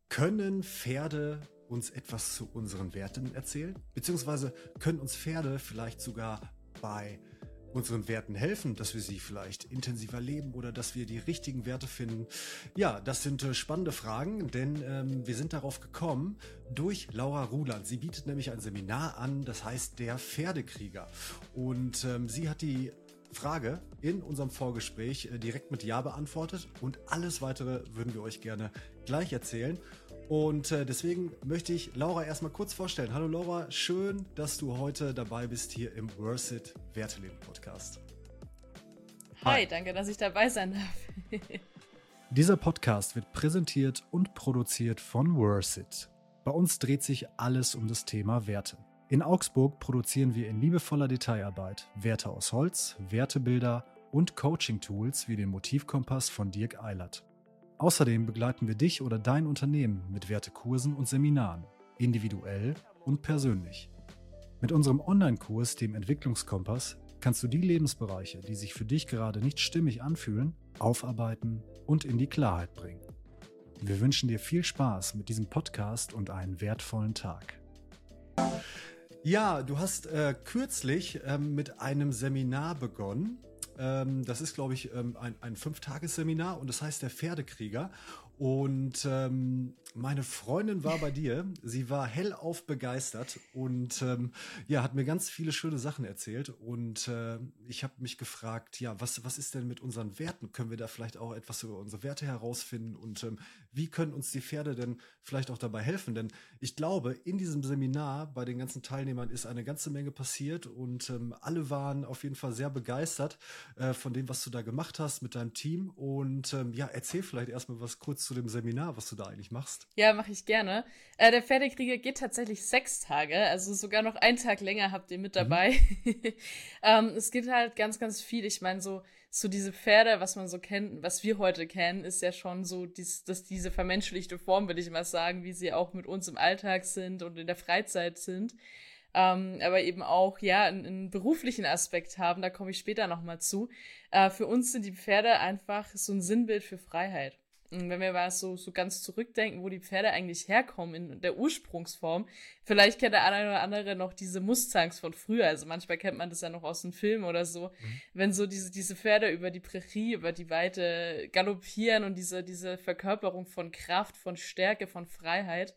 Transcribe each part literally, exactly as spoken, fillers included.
Können Pferde uns etwas zu unseren Werten erzählen? Beziehungsweise können uns Pferde vielleicht sogar bei unseren Werten helfen, dass wir sie vielleicht intensiver leben oder dass wir die richtigen Werte finden? Ja, das sind äh, spannende Fragen, denn ähm, wir sind darauf gekommen durch Laura Ruland. Sie bietet nämlich ein Seminar an, das heißt der Pferdekrieger. Und ähm, sie hat die Frage in unserem Vorgespräch äh, direkt mit Ja beantwortet und alles weitere würden wir euch gerne gleich erzählen. Und äh, deswegen möchte ich Laura erstmal kurz vorstellen. Hallo Laura, schön, dass du heute dabei bist hier im Worth It Werteleben Podcast. Hi, Hi, danke, dass ich dabei sein darf. Dieser Podcast wird präsentiert und produziert von Worth It. Bei uns dreht sich alles um das Thema Werte. In Augsburg produzieren wir in liebevoller Detailarbeit Werte aus Holz, Wertebilder und Coaching-Tools wie den Motivkompass von Dirk Eilert. Außerdem begleiten wir dich oder dein Unternehmen mit Wertekursen und Seminaren, individuell und persönlich. Mit unserem Online-Kurs, dem Entwicklungskompass, kannst du die Lebensbereiche, die sich für dich gerade nicht stimmig anfühlen, aufarbeiten und in die Klarheit bringen. Wir wünschen dir viel Spaß mit diesem Podcast und einen wertvollen Tag. Ja, du hast äh, kürzlich ähm, mit einem Seminar begonnen. Ähm, das ist, glaube ich, ähm, ein, ein Fünf-Tages-Seminar und das heißt der Pferdekrieger. Und ähm, meine Freundin war bei dir, sie war hellauf begeistert und ähm, ja, hat mir ganz viele schöne Sachen erzählt. Und äh, ich habe mich gefragt, ja, was, was ist denn mit unseren Werten? Können wir da vielleicht auch etwas über unsere Werte herausfinden? Und ähm, wie können uns die Pferde denn vielleicht auch dabei helfen? Denn ich glaube, in diesem Seminar bei den ganzen Teilnehmern ist eine ganze Menge passiert und ähm, alle waren auf jeden Fall sehr begeistert äh, von dem, was du da gemacht hast mit deinem Team. Und ähm, ja, erzähl vielleicht erstmal was kurz zu dem Seminar, was du da eigentlich machst. Ja, mache ich gerne. Äh, der Pferdekrieger geht tatsächlich sechs Tage, also sogar noch einen Tag länger habt ihr mit dabei. Mhm. ähm, es geht halt ganz, ganz viel. Ich meine, so, so diese Pferde, was man so kennt, was wir heute kennen, ist ja schon so, dies, dass diese vermenschlichte Form, würde ich mal sagen, wie sie auch mit uns im Alltag sind und in der Freizeit sind. Ähm, aber eben auch, ja, einen, einen beruflichen Aspekt haben, da komme ich später nochmal zu. Äh, für uns sind die Pferde einfach so ein Sinnbild für Freiheit. Und wenn wir mal so, so ganz zurückdenken, wo die Pferde eigentlich herkommen in der Ursprungsform, vielleicht kennt der eine oder andere noch diese Mustangs von früher, also manchmal kennt man das ja noch aus dem Film oder so, mhm. wenn so diese, diese Pferde über die Prärie, über die Weite galoppieren und diese, diese Verkörperung von Kraft, von Stärke, von Freiheit.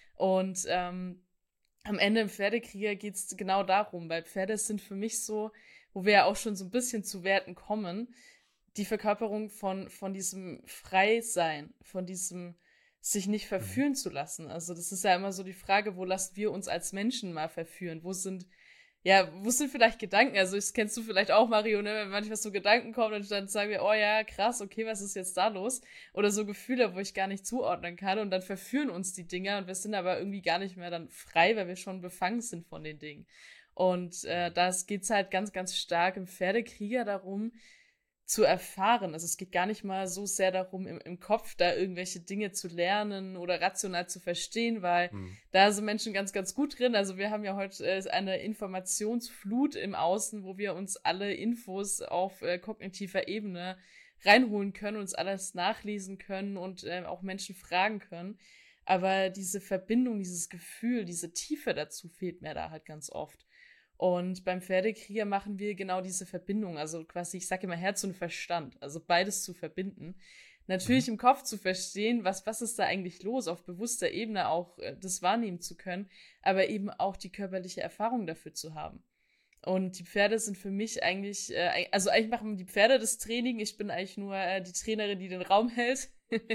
Und ähm, am Ende im Pferdekrieger geht's genau darum, weil Pferde sind für mich so, wo wir ja auch schon so ein bisschen zu Werten kommen, die Verkörperung von, von diesem Freisein, von diesem sich nicht verführen mhm. zu lassen. Also das ist ja immer so die Frage, wo lassen wir uns als Menschen mal verführen? Wo sind, ja, wo sind vielleicht Gedanken? Also das kennst du vielleicht auch, Mario, ne? Wenn manchmal so Gedanken kommen und dann sagen wir, oh ja, krass, okay, was ist jetzt da los? Oder so Gefühle, wo ich gar nicht zuordnen kann und dann verführen uns die Dinger und wir sind aber irgendwie gar nicht mehr dann frei, weil wir schon befangen sind von den Dingen. Und äh, das geht's halt ganz, ganz stark im Pferdekrieger darum, zu erfahren. Also es geht gar nicht mal so sehr darum, im, im Kopf da irgendwelche Dinge zu lernen oder rational zu verstehen, weil mhm. da sind Menschen ganz, ganz gut drin. Also wir haben ja heute äh, eine Informationsflut im Außen, wo wir uns alle Infos auf äh, kognitiver Ebene reinholen können, uns alles nachlesen können und äh, auch Menschen fragen können. Aber diese Verbindung, dieses Gefühl, diese Tiefe dazu fehlt mir da halt ganz oft. Und beim Pferdekrieger machen wir genau diese Verbindung, also quasi, ich sage immer Herz und Verstand, also beides zu verbinden. Natürlich mhm. im Kopf zu verstehen, was, was ist da eigentlich los, auf bewusster Ebene auch äh, das wahrnehmen zu können, aber eben auch die körperliche Erfahrung dafür zu haben. Und die Pferde sind für mich eigentlich, äh, also eigentlich machen die Pferde das Training, ich bin eigentlich nur äh, die Trainerin, die den Raum hält.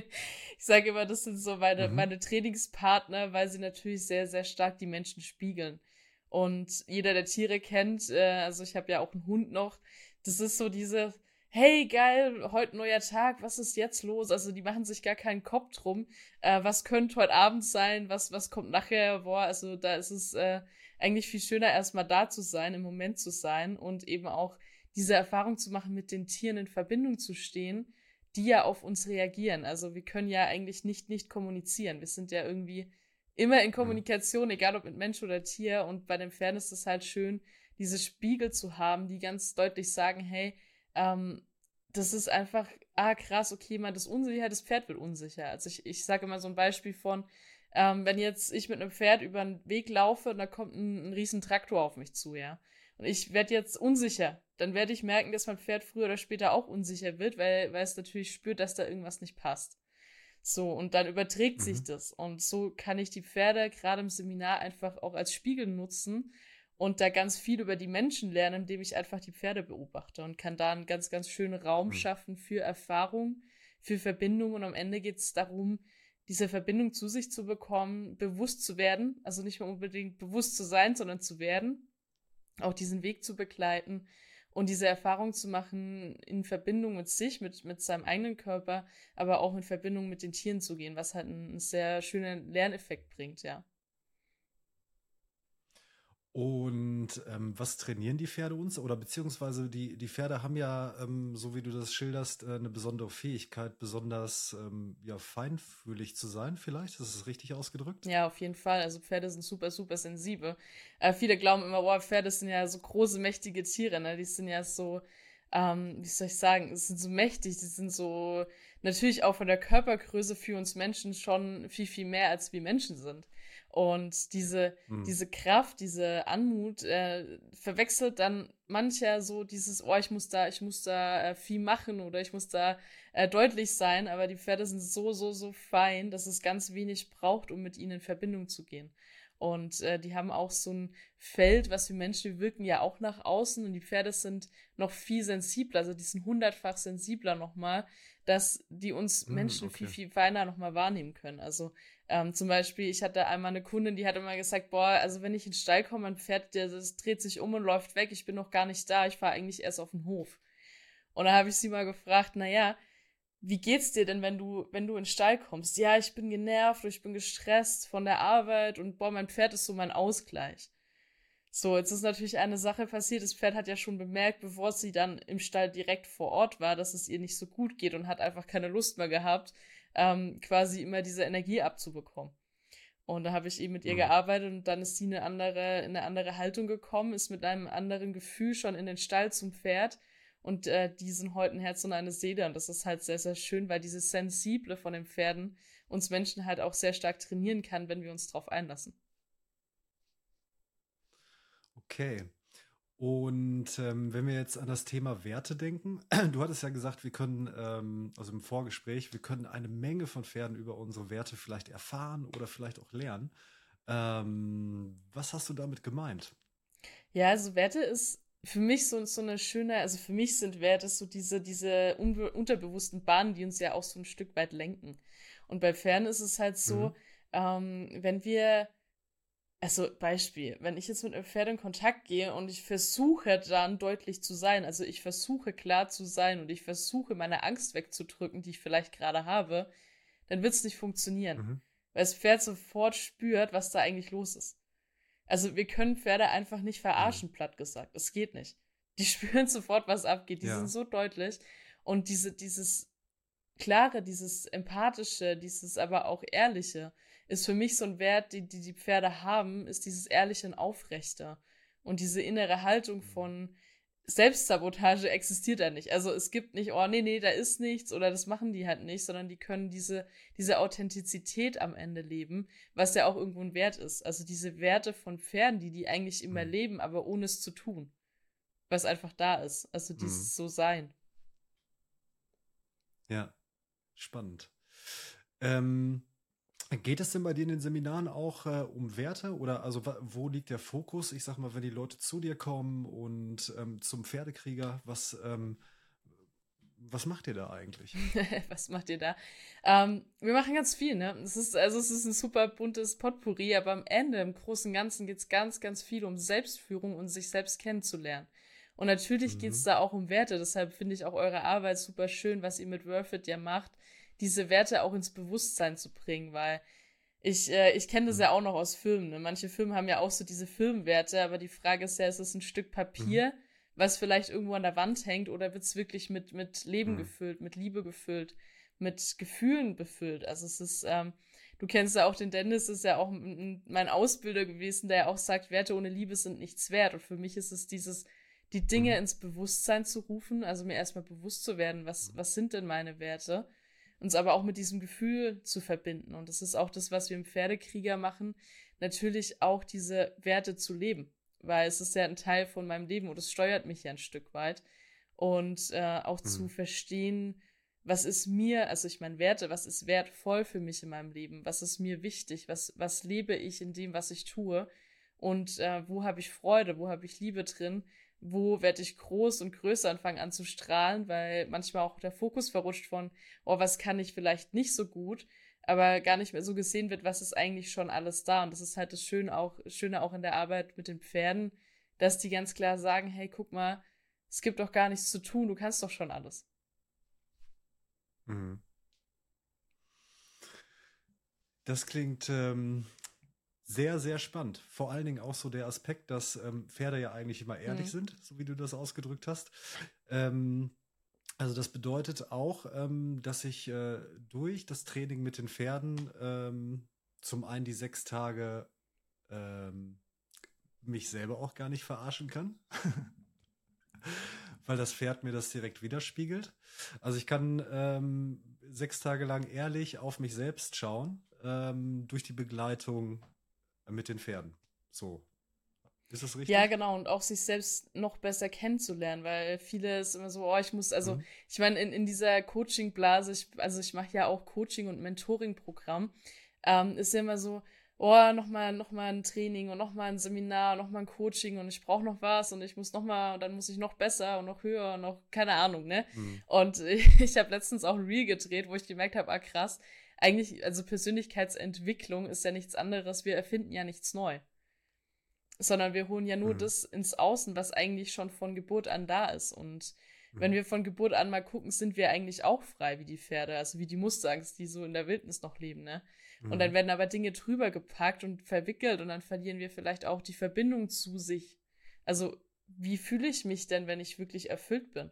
Ich sage immer, das sind so meine, mhm. meine Trainingspartner, weil sie natürlich sehr, sehr stark die Menschen spiegeln. Und jeder, der Tiere kennt, äh, also ich habe ja auch einen Hund noch, das ist so diese, hey, geil, heute neuer Tag, was ist jetzt los? Also die machen sich gar keinen Kopf drum, äh, was könnte heute Abend sein, was was kommt nachher, boah, also da ist es äh, eigentlich viel schöner, erstmal da zu sein, im Moment zu sein und eben auch diese Erfahrung zu machen, mit den Tieren in Verbindung zu stehen, die ja auf uns reagieren. Also wir können ja eigentlich nicht nicht kommunizieren, wir sind ja irgendwie immer in Kommunikation, egal ob mit Mensch oder Tier. Und bei den Pferden ist es halt schön, diese Spiegel zu haben, die ganz deutlich sagen, hey, ähm, das ist einfach ah krass, okay, man ist unsicher, das Pferd wird unsicher. Also ich, ich sage immer so ein Beispiel von, ähm, wenn jetzt ich mit einem Pferd über einen Weg laufe und da kommt ein, ein riesen Traktor auf mich zu, ja. Und ich werde jetzt unsicher, dann werde ich merken, dass mein Pferd früher oder später auch unsicher wird, weil, weil es natürlich spürt, dass da irgendwas nicht passt. So, und dann überträgt sich Mhm. das. Und so kann ich die Pferde gerade im Seminar einfach auch als Spiegel nutzen und da ganz viel über die Menschen lernen, indem ich einfach die Pferde beobachte und kann da einen ganz, ganz schönen Raum Mhm. schaffen für Erfahrung, für Verbindung. Und am Ende geht es darum, diese Verbindung zu sich zu bekommen, bewusst zu werden, also nicht mehr unbedingt bewusst zu sein, sondern zu werden, auch diesen Weg zu begleiten und diese Erfahrung zu machen, in Verbindung mit sich, mit, mit seinem eigenen Körper, aber auch in Verbindung mit den Tieren zu gehen, was halt einen sehr schönen Lerneffekt bringt, ja. Und ähm, was trainieren die Pferde uns? Oder beziehungsweise die, die Pferde haben ja, ähm, so wie du das schilderst, äh, eine besondere Fähigkeit, besonders ähm, ja, feinfühlig zu sein, vielleicht? Ist es richtig ausgedrückt? Ja, auf jeden Fall. Also Pferde sind super, super sensibel. Äh, viele glauben immer, boah, Pferde sind ja so große, mächtige Tiere, ne? Die sind ja so, ähm, wie soll ich sagen, es sind so mächtig, die sind so, natürlich auch von der Körpergröße für uns Menschen schon viel, viel mehr, als wir Menschen sind. Und diese, Hm. diese Kraft, diese Anmut, äh, verwechselt dann mancher so dieses, oh, ich muss da, ich muss da äh, viel machen oder ich muss da äh, deutlich sein, aber die Pferde sind so, so, so fein, dass es ganz wenig braucht, um mit ihnen in Verbindung zu gehen. Und äh, die haben auch so ein Feld, was wir Menschen, wir wirken ja auch nach außen und die Pferde sind noch viel sensibler, also die sind hundertfach sensibler nochmal, dass die uns Hm, Menschen viel, okay. viel feiner nochmal wahrnehmen können. Also ähm, zum Beispiel, ich hatte einmal eine Kundin, die hat immer gesagt, boah, also wenn ich in den Stall komme, mein Pferd, der, das dreht sich um und läuft weg, ich bin noch gar nicht da, ich fahre eigentlich erst auf den Hof. Und da habe ich sie mal gefragt, na ja, wie geht's dir denn, wenn du, wenn du in den Stall kommst? Ja, ich bin genervt oder ich bin gestresst von der Arbeit und boah, mein Pferd ist so mein Ausgleich. So, jetzt ist natürlich eine Sache passiert. Das Pferd hat ja schon bemerkt, bevor sie dann im Stall direkt vor Ort war, dass es ihr nicht so gut geht und hat einfach keine Lust mehr gehabt, ähm, quasi immer diese Energie abzubekommen. Und da habe ich eben mit ihr Hm. gearbeitet und dann ist sie in eine andere, in eine andere Haltung gekommen, ist mit einem anderen Gefühl schon in den Stall zum Pferd. Und äh, die sind heute ein Herz und eine Seele. Und das ist halt sehr, sehr schön, weil dieses Sensible von den Pferden uns Menschen halt auch sehr stark trainieren kann, wenn wir uns drauf einlassen. Okay. Und ähm, wenn wir jetzt an das Thema Werte denken, du hattest ja gesagt, wir können, ähm, also im Vorgespräch, wir können eine Menge von Pferden über unsere Werte vielleicht erfahren oder vielleicht auch lernen. Ähm, was hast du damit gemeint? Ja, also Werte ist für mich so, so eine schöne, also für mich sind Werte so diese, diese unbe unterbewussten Bahnen, die uns ja auch so ein Stück weit lenken. Und bei Pferden ist es halt Mhm. so, ähm, wenn wir also Beispiel, wenn ich jetzt mit einem Pferd in Kontakt gehe und ich versuche dann deutlich zu sein, also ich versuche klar zu sein und ich versuche meine Angst wegzudrücken, die ich vielleicht gerade habe, dann wird es nicht funktionieren. Mhm. Weil das Pferd sofort spürt, was da eigentlich los ist. Also wir können Pferde einfach nicht Mhm. verarschen, platt gesagt. Es geht nicht. Die spüren sofort, was abgeht. Die sind Ja. so deutlich. Und diese, dieses Klare, dieses Empathische, dieses aber auch Ehrliche ist für mich so ein Wert, die die, die Pferde haben, ist dieses Ehrliche und Aufrechte. Und diese innere Haltung Mhm. von Selbstsabotage existiert da nicht. Also es gibt nicht, oh nee, nee, da ist nichts oder das machen die halt nicht, sondern die können diese, diese Authentizität am Ende leben, was ja auch irgendwo ein Wert ist. Also diese Werte von Pferden, die die eigentlich immer Mhm. leben, aber ohne es zu tun, was einfach da ist. Also Mhm. dieses So-Sein. Ja, spannend. Ähm, geht es denn bei dir in den Seminaren auch äh, um Werte oder also wa- wo liegt der Fokus? Ich sag mal, wenn die Leute zu dir kommen und ähm, zum Pferdekrieger, was, ähm, was macht ihr da eigentlich? Was macht ihr da? Ähm, wir machen ganz viel, ne? Es ist, also es ist ein super buntes Potpourri, aber am Ende, im Großen und Ganzen, geht es ganz, ganz viel um Selbstführung und sich selbst kennenzulernen. Und natürlich geht es Mhm. da auch um Werte, deshalb finde ich auch eure Arbeit super schön, was ihr mit Worth It ja macht, diese Werte auch ins Bewusstsein zu bringen, weil ich, äh, ich kenne das Mhm. ja auch noch aus Filmen. Ne? Manche Filme haben ja auch so diese Filmwerte, aber die Frage ist ja, ist es ein Stück Mhm. Papier, was vielleicht irgendwo an der Wand hängt, oder wird es wirklich mit, mit Leben Mhm. gefüllt, mit Liebe gefüllt, mit Gefühlen befüllt? Also es ist, ähm, du kennst ja auch den Dennis, ist ja auch m- m- mein Ausbilder gewesen, der ja auch sagt, Werte ohne Liebe sind nichts wert. Und für mich ist es dieses, die Dinge Mhm. ins Bewusstsein zu rufen, also mir erstmal bewusst zu werden, was, was sind denn meine Werte, uns aber auch mit diesem Gefühl zu verbinden. Und das ist auch das, was wir im Pferdekrieger machen, natürlich auch diese Werte zu leben, weil es ist ja ein Teil von meinem Leben und es steuert mich ja ein Stück weit. Und äh, auch zu Mhm. verstehen, was ist mir, also ich meine Werte, was ist wertvoll für mich in meinem Leben, was ist mir wichtig, was, was lebe ich in dem, was ich tue und äh, wo habe ich Freude, wo habe ich Liebe drin, wo werde ich groß und größer und fange an zu strahlen, weil manchmal auch der Fokus verrutscht von, oh, was kann ich vielleicht nicht so gut, aber gar nicht mehr so gesehen wird, was ist eigentlich schon alles da. Und das ist halt das Schöne auch, Schöne auch in der Arbeit mit den Pferden, dass die ganz klar sagen, hey, guck mal, es gibt doch gar nichts zu tun, du kannst doch schon alles. Mhm. Das klingt ähm, sehr, sehr spannend. Vor allen Dingen auch so der Aspekt, dass ähm, Pferde ja eigentlich immer ehrlich Hm. sind, so wie du das ausgedrückt hast. Ähm, also das bedeutet auch, ähm, dass ich äh, durch das Training mit den Pferden ähm, zum einen die sechs Tage ähm, mich selber auch gar nicht verarschen kann, weil das Pferd mir das direkt widerspiegelt. Also ich kann ähm, sechs Tage lang ehrlich auf mich selbst schauen, ähm, durch die Begleitung mit den Pferden. So, ist das Ja, richtig? genau, und auch sich selbst noch besser kennenzulernen, weil viele ist immer so, oh, ich muss, also Mhm. ich meine, in, in dieser Coaching-Blase, ich, also ich mache ja auch Coaching- und Mentoring-Programm, ähm, ist ja immer so, oh, nochmal noch mal ein Training und nochmal ein Seminar, nochmal ein Coaching und ich brauche noch was und ich muss nochmal und dann muss ich noch besser und noch höher und noch, keine Ahnung, ne? Mhm. Und ich, ich habe letztens auch ein Reel gedreht, wo ich gemerkt habe, ah krass, eigentlich, also Persönlichkeitsentwicklung ist ja nichts anderes, wir erfinden ja nichts neu, sondern wir holen ja nur Mhm. das ins Außen, was eigentlich schon von Geburt an da ist. Und wenn Mhm. wir von Geburt an mal gucken, sind wir eigentlich auch frei wie die Pferde, also wie die Mustangs, die so in der Wildnis noch leben, ne? Und dann Mhm. werden aber Dinge drüber gepackt und verwickelt und dann verlieren wir vielleicht auch die Verbindung zu sich. Also, wie fühle ich mich denn, wenn ich wirklich erfüllt bin?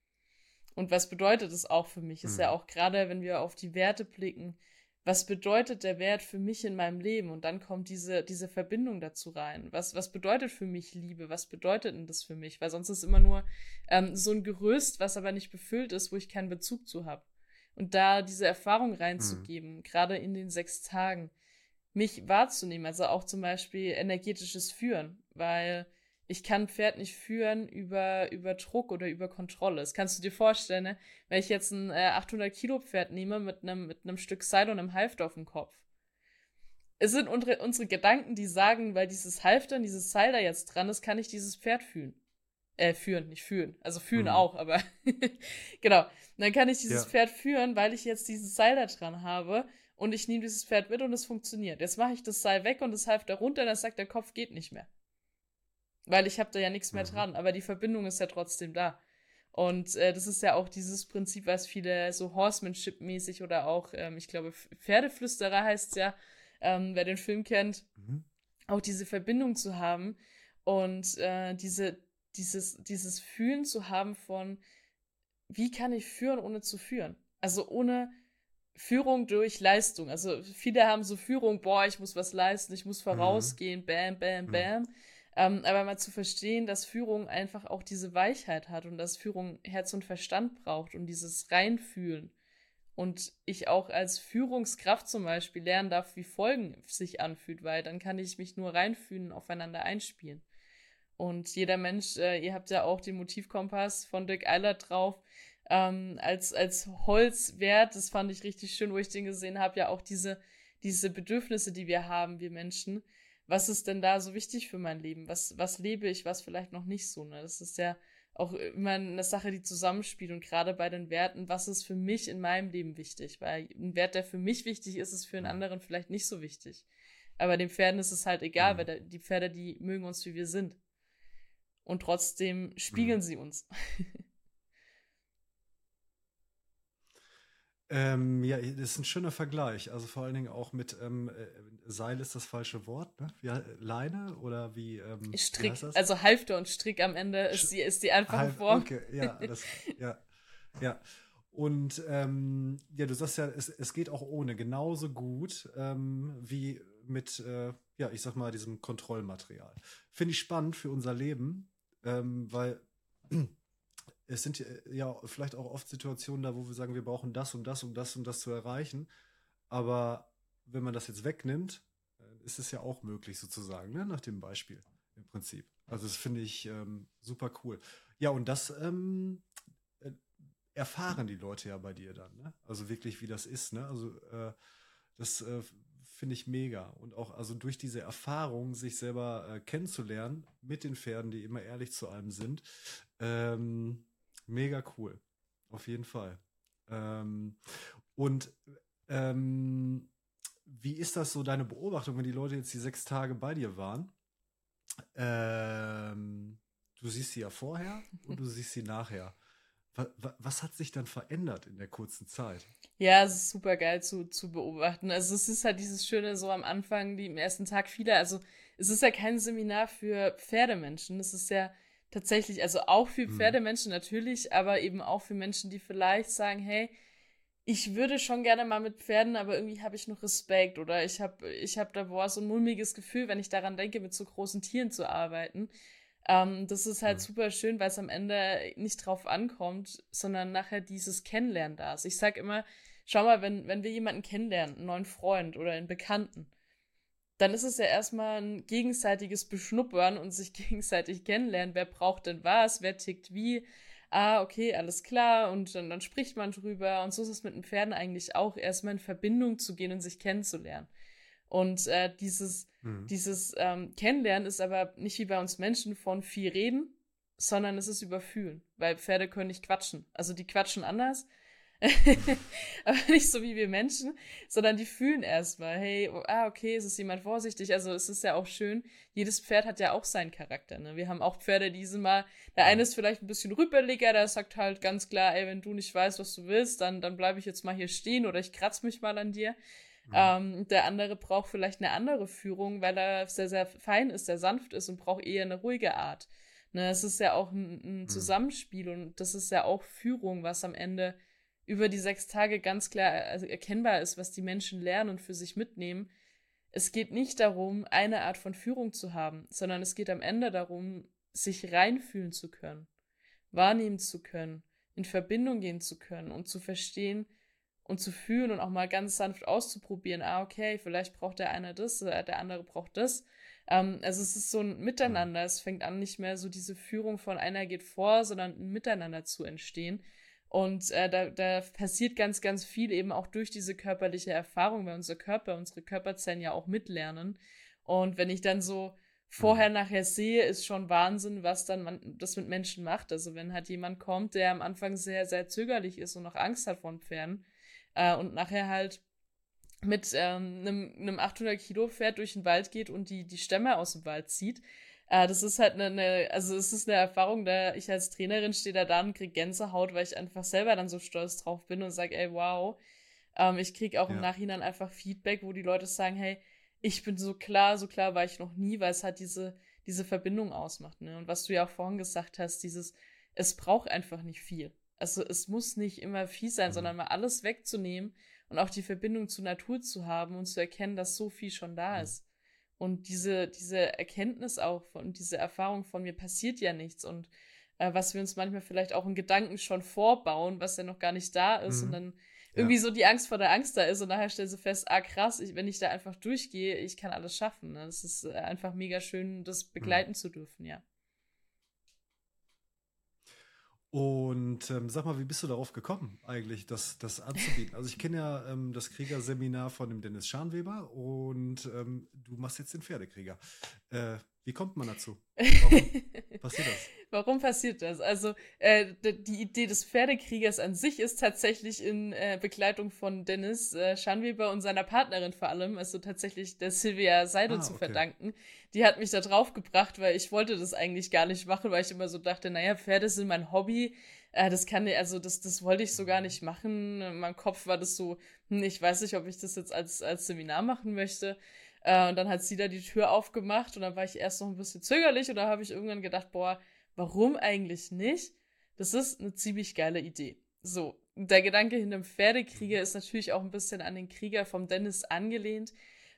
Und was bedeutet es auch für mich? Ist ja Mhm. auch gerade, wenn wir auf die Werte blicken, was bedeutet der Wert für mich in meinem Leben? Und dann kommt diese, diese Verbindung dazu rein. Was, was bedeutet für mich Liebe? Was bedeutet denn das für mich? Weil sonst ist immer nur ähm, so ein Gerüst, was aber nicht befüllt ist, wo ich keinen Bezug zu habe. Und da diese Erfahrung Mhm. reinzugeben, gerade in den sechs Tagen, mich wahrzunehmen, also auch zum Beispiel energetisches Führen, weil ich kann ein Pferd nicht führen über, über Druck oder über Kontrolle. Das kannst du dir vorstellen, ne? Wenn ich jetzt ein äh, achthundert Kilo Pferd nehme mit einem mit einem Stück Seil und einem Halfter auf dem Kopf. Es sind unsere, unsere Gedanken, die sagen, weil dieses Halfter und dieses Seil da jetzt dran ist, kann ich dieses Pferd fühlen. Äh, führen, nicht führen. Also führen Mhm. auch, aber genau. Und dann kann ich dieses Ja. Pferd führen, weil ich jetzt dieses Seil da dran habe und ich nehme dieses Pferd mit und es funktioniert. Jetzt mache ich das Seil weg und das Halfter runter, dann sagt der Kopf, geht nicht mehr. Weil ich habe da ja nichts mehr Mhm. dran, aber die Verbindung ist ja trotzdem da. Und äh, das ist ja auch dieses Prinzip, was viele so Horsemanship-mäßig oder auch, ähm, ich glaube, Pferdeflüsterer heißt es ja, ähm, wer den Film kennt, Mhm. auch diese Verbindung zu haben und äh, diese, dieses, dieses Fühlen zu haben von, wie kann ich führen, ohne zu führen? Also ohne Führung durch Leistung. Also viele haben so Führung, boah, ich muss was leisten, ich muss Mhm. vorausgehen, bam, bam, Mhm. bam. Ähm, aber mal zu verstehen, dass Führung einfach auch diese Weichheit hat und dass Führung Herz und Verstand braucht und dieses Reinfühlen. Und ich auch als Führungskraft zum Beispiel lernen darf, wie Folgen sich anfühlt, weil dann kann ich mich nur reinfühlen, aufeinander einspielen. Und jeder Mensch, äh, ihr habt ja auch den Motivkompass von Dirk Eilert drauf, ähm, als, als Holzwert, das fand ich richtig schön, wo ich den gesehen habe, ja auch diese, diese Bedürfnisse, die wir haben, wir Menschen. Was ist denn da so wichtig für mein Leben? Was, was lebe ich, was vielleicht noch nicht so? Ne? Das ist ja auch immer eine Sache, die zusammenspielt. Und gerade bei den Werten, was ist für mich in meinem Leben wichtig? Weil ein Wert, der für mich wichtig ist, ist für einen Mhm. anderen vielleicht nicht so wichtig. Aber den Pferden ist es halt egal, weil Mhm. der, die Pferde, die mögen uns, wie wir sind. Und trotzdem Mhm. spiegeln sie uns. Ähm, ja, das ist ein schöner Vergleich. Also vor allen Dingen auch mit ähm, äh, Seil ist das falsche Wort, ne? Wie, Leine oder wie, ähm, wie heißt Strick, das? also Halfter und Strick am Ende Sch ist die, ist die einfache halb, Form. okay, ja, alles klar. Ja, ja. Und ähm, ja, du sagst ja, es, es geht auch ohne genauso gut ähm, wie mit, äh, ja, ich sag mal, diesem Kontrollmaterial. Finde ich spannend für unser Leben. ähm, weil es sind ja ja vielleicht auch oft Situationen da, wo wir sagen, wir brauchen das und das, um das und das zu erreichen. Aber wenn man das jetzt wegnimmt, äh, ist es ja auch möglich sozusagen, ne? Nach dem Beispiel im Prinzip. Also das finde ich ähm, super cool. Ja, und das ähm, äh, erfahren die Leute ja bei dir dann, ne? Also wirklich, wie das ist, ne? Also äh, das äh, finde ich mega. Und auch also durch diese Erfahrung, sich selber äh, kennenzulernen mit den Pferden, die immer ehrlich zu einem sind, ähm, mega cool. Auf jeden Fall. Ähm, und ähm, wie ist das so deine Beobachtung, wenn die Leute jetzt die sechs Tage bei dir waren? Ähm, Du siehst sie ja vorher und du siehst sie nachher. Wa- wa- Was hat sich dann verändert in der kurzen Zeit? Ja, es ist super geil zu, zu beobachten. Also es ist halt dieses Schöne so am Anfang, die im ersten Tag viele, also es ist ja kein Seminar für Pferdemenschen. Es ist ja tatsächlich, also auch für Mhm. Pferdemenschen natürlich, aber eben auch für Menschen, die vielleicht sagen, hey, ich würde schon gerne mal mit Pferden, aber irgendwie habe ich noch Respekt oder ich habe ich hab da boah, so ein mulmiges Gefühl, wenn ich daran denke, mit so großen Tieren zu arbeiten. Ähm, das ist halt Mhm. super schön, weil es am Ende nicht drauf ankommt, sondern nachher dieses Kennenlernen da ist. Ich sag immer, schau mal, wenn, wenn wir jemanden kennenlernen, einen neuen Freund oder einen Bekannten, dann ist es ja erstmal ein gegenseitiges Beschnuppern und sich gegenseitig kennenlernen. Wer braucht denn was? Wer tickt wie? Ah, okay, alles klar. Und dann, dann spricht man drüber. Und so ist es mit den Pferden eigentlich auch, erstmal in Verbindung zu gehen und sich kennenzulernen. Und äh, dieses, Mhm. dieses ähm, Kennenlernen ist aber nicht wie bei uns Menschen von viel reden, sondern es ist über Fühlen. Weil Pferde können nicht quatschen. Also die quatschen anders, aber nicht so wie wir Menschen, sondern die fühlen erstmal, hey, oh, ah, okay, es ist jemand vorsichtig. Also es ist ja auch schön, jedes Pferd hat ja auch seinen Charakter. Ne? Wir haben auch Pferde, die sind mal, der eine Mhm. ist vielleicht ein bisschen rüppeliger, der sagt halt ganz klar, ey, wenn du nicht weißt, was du willst, dann, dann bleibe ich jetzt mal hier stehen oder ich kratz mich mal an dir. Mhm. Ähm, der andere braucht vielleicht eine andere Führung, weil er sehr, sehr fein ist, sehr sanft ist und braucht eher eine ruhige Art. Ne, es ist ja auch ein, ein Mhm. Zusammenspiel und das ist ja auch Führung, was am Ende über die sechs Tage ganz klar also erkennbar ist, was die Menschen lernen und für sich mitnehmen. Es geht nicht darum, eine Art von Führung zu haben, sondern es geht am Ende darum, sich reinfühlen zu können, wahrnehmen zu können, in Verbindung gehen zu können und zu verstehen und zu fühlen und auch mal ganz sanft auszuprobieren. Ah, okay, vielleicht braucht der eine das, der andere braucht das. Ähm, also es ist so ein Mhm. Miteinander. Es fängt an, nicht mehr so diese Führung von einer geht vor, sondern ein Miteinander zu entstehen. Und äh, da, da passiert ganz, ganz viel eben auch durch diese körperliche Erfahrung, weil unser Körper, unsere Körperzellen ja auch mitlernen. Und wenn ich dann so vorher, Mhm. nachher sehe, ist schon Wahnsinn, was dann man, das mit Menschen macht. Also wenn halt jemand kommt, der am Anfang sehr, sehr zögerlich ist und noch Angst hat vor Pferden äh, und nachher halt mit ähm, einem, einem achthundert Kilo Pferd durch den Wald geht und die, die Stämme aus dem Wald zieht. Äh, das ist halt eine, eine, also es ist eine Erfahrung, da ich als Trainerin stehe da da und krieg Gänsehaut, weil ich einfach selber dann so stolz drauf bin und sage, ey, wow. Ähm, ich krieg auch im Ja. Nachhinein einfach Feedback, wo die Leute sagen, hey, ich bin so klar, so klar war ich noch nie, weil es halt diese, diese Verbindung ausmacht. Ne? Und was du ja auch vorhin gesagt hast, dieses, es braucht einfach nicht viel. Also es muss nicht immer viel sein, Mhm. sondern mal alles wegzunehmen und auch die Verbindung zur Natur zu haben und zu erkennen, dass so viel schon da Mhm. ist. Und diese, diese Erkenntnis auch von, diese Erfahrung von mir passiert ja nichts und äh, was wir uns manchmal vielleicht auch in Gedanken schon vorbauen, was ja noch gar nicht da ist und Mhm. dann Ja. irgendwie so die Angst vor der Angst da ist und nachher stellst du fest, ah krass, ich, wenn ich da einfach durchgehe, ich kann alles schaffen. Ne? Das ist äh, einfach mega schön, das Mhm. begleiten zu dürfen, ja. Und ähm, sag mal, wie bist du darauf gekommen, eigentlich, das, das anzubieten? Also ich kenne ja ähm, das Kriegerseminar von dem Dennis Scharnweber und ähm, du machst jetzt den Pferdekrieger. Äh, Wie kommt man dazu? Warum passiert das? Warum passiert das? Also, äh, d- die Idee des Pferdekriegers an sich ist tatsächlich in äh, Begleitung von Dennis äh, Schanweber und seiner Partnerin vor allem, also tatsächlich der Silvia Seidel Ah, zu okay. verdanken. Die hat mich da drauf gebracht, weil ich wollte das eigentlich gar nicht machen, weil ich immer so dachte, naja, Pferde sind mein Hobby. Äh, das kann, also das, das wollte ich so gar Mhm. nicht machen. In meinem Kopf war das so, hm, ich weiß nicht, ob ich das jetzt als, als Seminar machen möchte. Äh, und dann hat sie da die Tür aufgemacht und dann war ich erst noch ein bisschen zögerlich und da habe ich irgendwann gedacht, boah, warum eigentlich nicht? Das ist eine ziemlich geile Idee. So, der Gedanke hinter dem Mhm. Pferdekrieger ist natürlich auch ein bisschen an den Krieger vom Dennis angelehnt,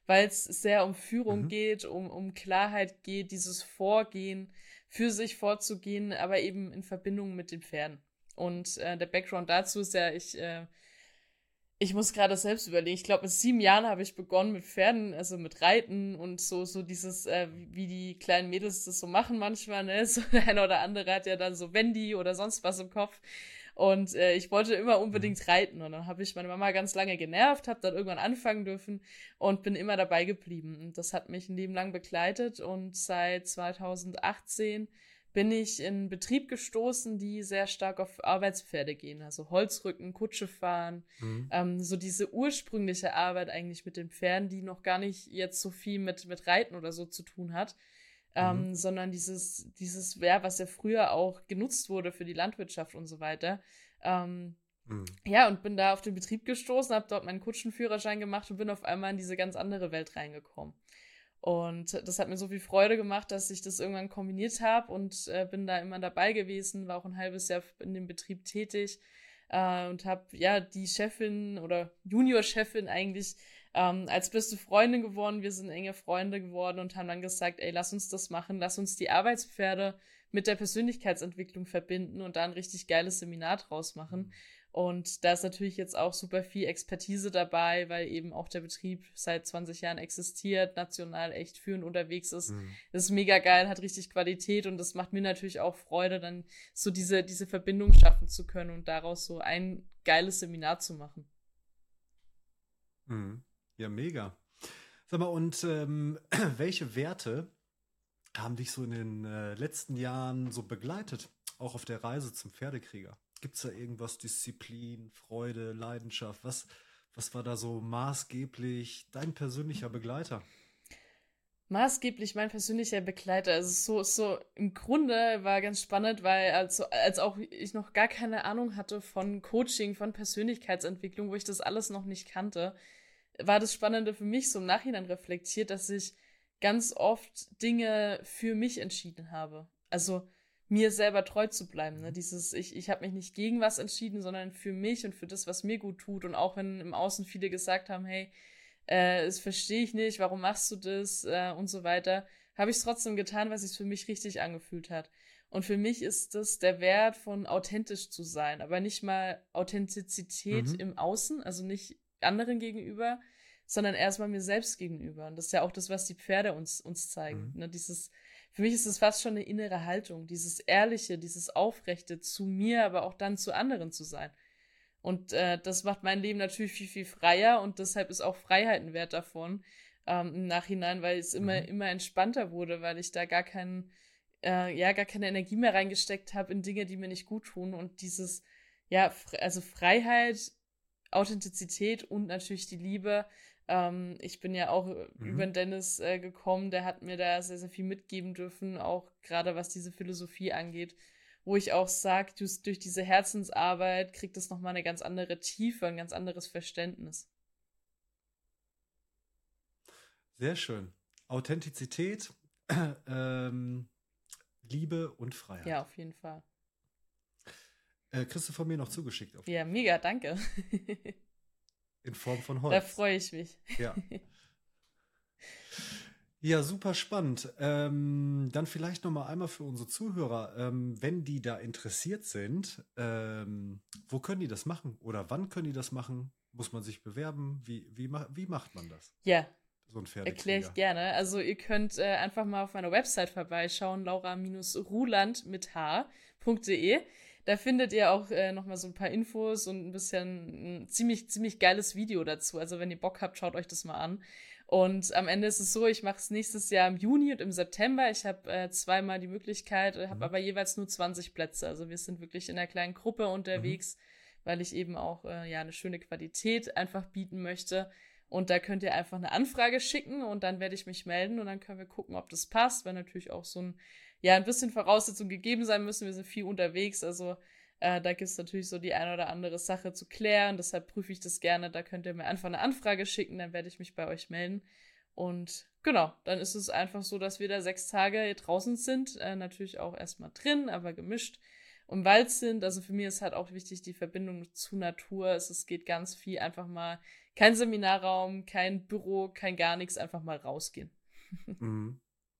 weil es sehr um Führung Mhm. geht, um, um Klarheit geht, dieses Vorgehen, für sich vorzugehen, aber eben in Verbindung mit den Pferden. Und äh, der Background dazu ist ja, ich, äh, ich muss gerade selbst überlegen, ich glaube, mit sieben Jahren habe ich begonnen mit Pferden, also mit Reiten und so, so dieses, äh, wie, wie die kleinen Mädels das so machen manchmal, ne? So der eine oder andere hat ja dann so Wendy oder sonst was im Kopf. Und äh, ich wollte immer Mhm. unbedingt reiten. Und dann habe ich meine Mama ganz lange genervt, habe dann irgendwann anfangen dürfen und bin immer dabei geblieben. Und das hat mich ein Leben lang begleitet. Und seit zweitausendachtzehn bin ich in Betrieb gestoßen, die sehr stark auf Arbeitspferde gehen. Also Holzrücken, Kutsche fahren, Mhm. ähm, so diese ursprüngliche Arbeit eigentlich mit den Pferden, die noch gar nicht jetzt so viel mit, mit Reiten oder so zu tun hat, Mhm. ähm, sondern dieses, dieses, ja, was ja früher auch genutzt wurde für die Landwirtschaft und so weiter. Ähm, Mhm. ja, und bin da auf den Betrieb gestoßen, habe dort meinen Kutschenführerschein gemacht und bin auf einmal in diese ganz andere Welt reingekommen. Und das hat mir so viel Freude gemacht, dass ich das irgendwann kombiniert habe und äh, bin da immer dabei gewesen, war auch ein halbes Jahr in dem Betrieb tätig äh, und habe ja die Chefin oder Juniorchefin eigentlich ähm, als beste Freundin geworden. Wir sind enge Freunde geworden und haben dann gesagt, ey, lass uns das machen, lass uns die Arbeitspferde mit der Persönlichkeitsentwicklung verbinden und da ein richtig geiles Seminar draus machen. Und da ist natürlich jetzt auch super viel Expertise dabei, weil eben auch der Betrieb seit zwanzig Jahren existiert, national echt führend unterwegs ist. Mhm. Das ist mega geil, hat richtig Qualität und das macht mir natürlich auch Freude, dann so diese, diese Verbindung schaffen zu können und daraus so ein geiles Seminar zu machen. Mhm. Ja, mega. Sag mal, und ähm, welche Werte haben dich so in den äh, letzten Jahren so begleitet, auch auf der Reise zum Pferdekrieger? Gibt es da irgendwas, Disziplin, Freude, Leidenschaft? Was, was war da so maßgeblich dein persönlicher Begleiter? Maßgeblich mein persönlicher Begleiter. Also so, so im Grunde war ganz spannend, weil als, als auch ich noch gar keine Ahnung hatte von Coaching, von Persönlichkeitsentwicklung, wo ich das alles noch nicht kannte, war das Spannende für mich so im Nachhinein reflektiert, dass ich ganz oft Dinge für mich entschieden habe. Also mir selber treu zu bleiben. Ne? Mhm. Dieses, ich, ich habe mich nicht gegen was entschieden, sondern für mich und für das, was mir gut tut. Und auch wenn im Außen viele gesagt haben, hey, äh, das verstehe ich nicht, warum machst du das äh, und so weiter, habe ich es trotzdem getan, was sich für mich richtig angefühlt hat. Und für mich ist das der Wert von authentisch zu sein, aber nicht mal Authentizität Mhm. im Außen, also nicht anderen gegenüber, sondern erstmal mir selbst gegenüber. Und das ist ja auch das, was die Pferde uns, uns zeigen. Mhm. Ne? Dieses, für mich ist es fast schon eine innere Haltung, dieses Ehrliche, dieses Aufrechte zu mir, aber auch dann zu anderen zu sein. Und äh, das macht mein Leben natürlich viel, viel freier und deshalb ist auch Freiheit ein Wert davon ähm, im Nachhinein, weil es immer, Mhm. immer entspannter wurde, weil ich da gar keinen, äh, ja, gar keine Energie mehr reingesteckt habe in Dinge, die mir nicht gut tun. Und dieses, ja, fre- also Freiheit, Authentizität und natürlich die Liebe. Ähm, ich bin ja auch äh, über Mhm. den Dennis äh, gekommen, der hat mir da sehr, sehr viel mitgeben dürfen, auch gerade was diese Philosophie angeht, wo ich auch sage, durch diese Herzensarbeit kriegt es nochmal eine ganz andere Tiefe, ein ganz anderes Verständnis. Sehr schön. Authentizität, ähm, Liebe und Ja, Freiheit. auf jeden Fall. Äh, kriegst du von mir noch zugeschickt auf jeden Ja, Fall. mega, danke. In Form von Da Holz. freue ich mich. Ja. Ja, super spannend. Ähm, dann vielleicht noch mal einmal für unsere Zuhörer, ähm, wenn die da interessiert sind, ähm, wo können die das machen? Oder wann können die das machen? Muss man sich bewerben? Wie, wie, ma- wie macht man das? Ja, So ein erkläre ich Pferdekrieger. gerne. Also ihr könnt äh, einfach mal auf meiner Website vorbeischauen, laura-ruland mit h.de. Da findet ihr auch äh, nochmal so ein paar Infos und ein bisschen ein ziemlich, ziemlich geiles Video dazu. Also wenn ihr Bock habt, schaut euch das mal an. Und am Ende ist es so, ich mache es nächstes Jahr im Juni und im September. Ich habe äh, zweimal die Möglichkeit, habe Mhm. aber jeweils nur zwanzig Plätze. Also wir sind wirklich in einer kleinen Gruppe Mhm. unterwegs, weil ich eben auch äh, ja eine schöne Qualität einfach bieten möchte. Und da könnt ihr einfach eine Anfrage schicken und dann werde ich mich melden und dann können wir gucken, ob das passt, weil natürlich auch so ein, ja, ein bisschen Voraussetzungen gegeben sein müssen. Wir sind viel unterwegs, also äh, da gibt es natürlich so die eine oder andere Sache zu klären. Deshalb prüfe ich das gerne. Da könnt ihr mir einfach eine Anfrage schicken, dann werde ich mich bei euch melden. Und genau, dann ist es einfach so, dass wir da sechs Tage hier draußen sind. Äh, natürlich auch erstmal drin, aber gemischt im Wald sind. Also für mich ist halt auch wichtig die Verbindung zu Natur. Es, es geht ganz viel einfach mal kein Seminarraum, kein Büro, kein gar nichts, einfach mal rausgehen. Mhm.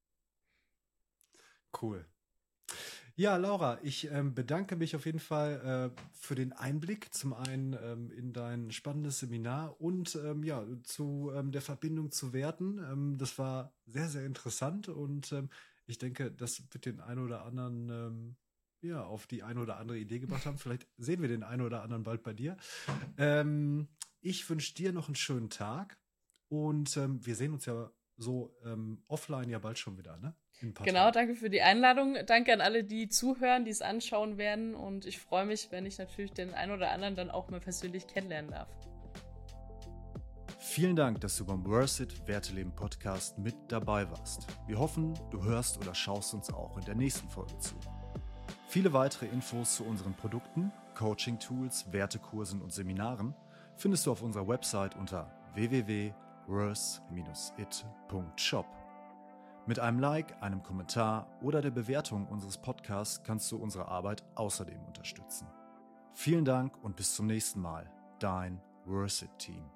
Cool. Ja, Laura, ich ähm, bedanke mich auf jeden Fall äh, für den Einblick, zum einen ähm, in dein spannendes Seminar und ähm, ja, zu ähm, der Verbindung zu Werten. Ähm, das war sehr, sehr interessant und ähm, ich denke, das wird den einen oder anderen ähm, ja, auf die eine oder andere Idee gebracht haben. Vielleicht sehen wir den einen oder anderen bald bei dir. Ähm, ich wünsche dir noch einen schönen Tag und ähm, wir sehen uns ja so ähm, offline ja bald schon wieder, ne? In ein paar Genau, Tagen. danke für die Einladung. Danke an alle, die zuhören, die es anschauen werden. Und ich freue mich, wenn ich natürlich den einen oder anderen dann auch mal persönlich kennenlernen darf. Vielen Dank, dass du beim Worth Werteleben Podcast mit dabei warst. Wir hoffen, du hörst oder schaust uns auch in der nächsten Folge zu. Viele weitere Infos zu unseren Produkten, Coaching-Tools, Wertekursen und Seminaren findest du auf unserer Website unter w w w punkt worth dash it punkt shop. Mit einem Like, einem Kommentar oder der Bewertung unseres Podcasts kannst du unsere Arbeit außerdem unterstützen. Vielen Dank und bis zum nächsten Mal. Dein Worth It Team.